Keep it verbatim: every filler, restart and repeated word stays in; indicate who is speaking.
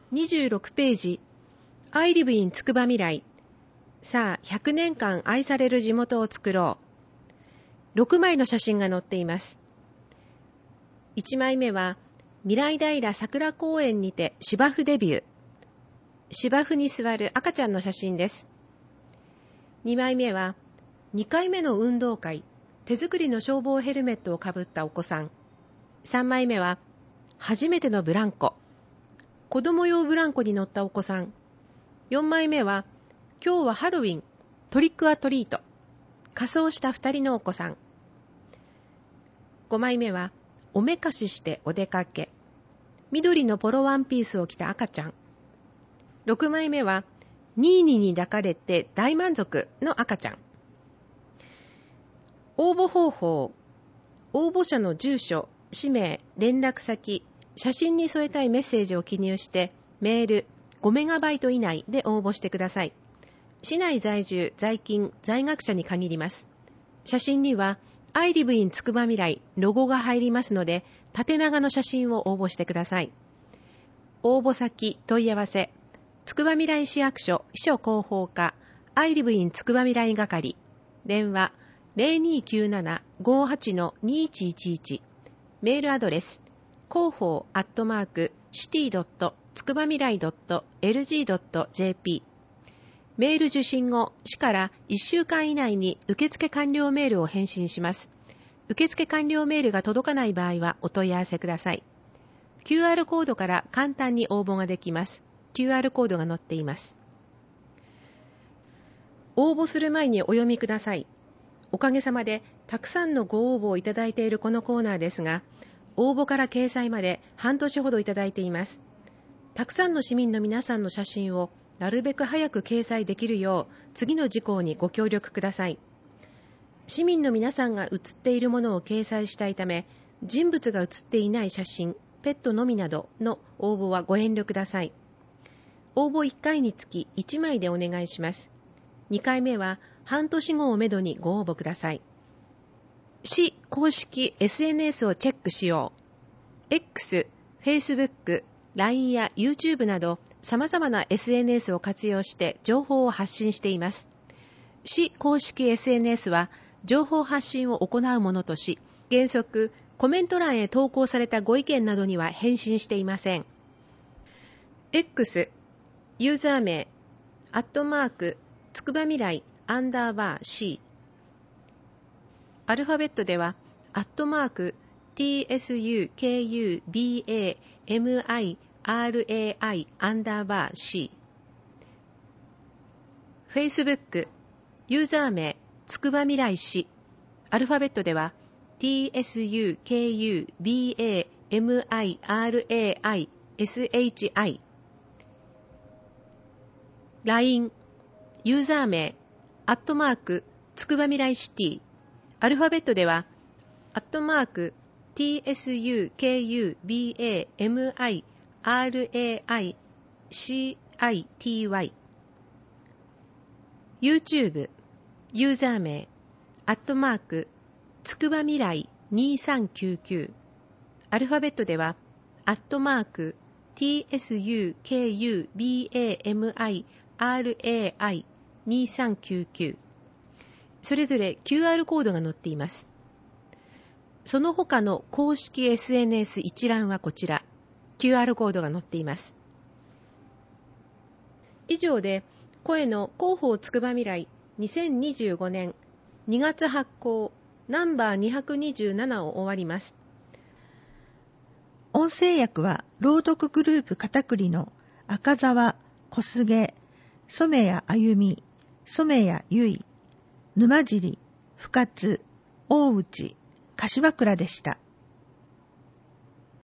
Speaker 1: にじゅうろくページ I live in つくばみらい。さあひゃくねんかん愛される地元を作ろう。ろくまいの写真が載っています。いちまいめは未来平桜公園にて芝生デビュー。芝生に座る赤ちゃんの写真です。にまいめはにかいめの運動会、手作りの消防ヘルメットをかぶったお子さん。さんまいめは初めてのブランコ、子供用ブランコに乗ったお子さん。よんまいめは今日はハロウィン、トリックアトリート、仮装したふたりのお子さん。ごまいめはおめかししてお出かけ、緑のポロワンピースを着た赤ちゃん。ろくまいめはニーニに抱かれて大満足の赤ちゃん。応募方法、応募者の住所、氏名、連絡先、写真に添えたいメッセージを記入してメールごメガバイト以内で応募してください。市内在住、在勤、在学者に限ります。写真には I live in つくばみらいロゴが入りますので、縦長の写真を応募してください。応募先、問い合わせ、つくばみらい市役所秘書広報課 I live in つくばみらい係、電話 ゼロにきゅうなな ごはち にいちいちいち、メールアドレス広報アットマークシティつくばみらい エルジードットジェーピー、 メール受信後、市からいっしゅうかん以内に受付完了メールを返信します。受付完了メールが届かない場合はお問い合わせください。 キューアール コードから簡単に応募ができます。 キューアール コードが載っています。応募する前にお読みください。おかげさまでたくさんのご応募をいただいているこのコーナーですが、応募から掲載まで半年ほどいただいています。たくさんの市民の皆さんの写真をなるべく早く掲載できるよう、次の事項にご協力ください。市民の皆さんが写っているものを掲載したいため、人物が写っていない写真、ペットのみなどの応募はご遠慮ください。応募いっかいにつきいちまいでお願いします。にかいめは半年後をめどにご応募ください。市公式 エスエヌエス をチェックしよう。X、Facebook、ライン や YouTube など様々な エスエヌエス を活用して情報を発信しています。市公式 エスエヌエス は情報発信を行うものとし、原則コメント欄へ投稿されたご意見などには返信していません。X、ユーザー名、アットマーク、つくばみらい、アンダーバー C。アルファベットでは、アットマーク、ツクバミライ、アンダーバー C。Facebook、ユーザー名、つくばみらい市。アルファベットでは、ツクバミライ、シ。ライン、ユーザー名、アットマーク、つくばみらいシティ。アルファベットでは、アットマーク、ツクバミライ、シティ。YouTube、ユーザー名、アットマーク、つくばみらいにさんきゅうきゅう。アルファベットでは、アットマーク、ツクバミライ、にさんきゅうきゅう。それぞれ キューアール コードが載っています。その他の公式 エスエヌエス 一覧はこちら。キューアール コードが載っています。以上で、声の広報つくばみらいにせんにじゅうごねんにがつ発行ナンバーにひゃくにじゅうななを終わります。
Speaker 2: 音声訳は朗読グループ片栗の赤澤、小菅、染谷あゆみ、染谷ゆい、沼尻、深津、大内、柏倉でした。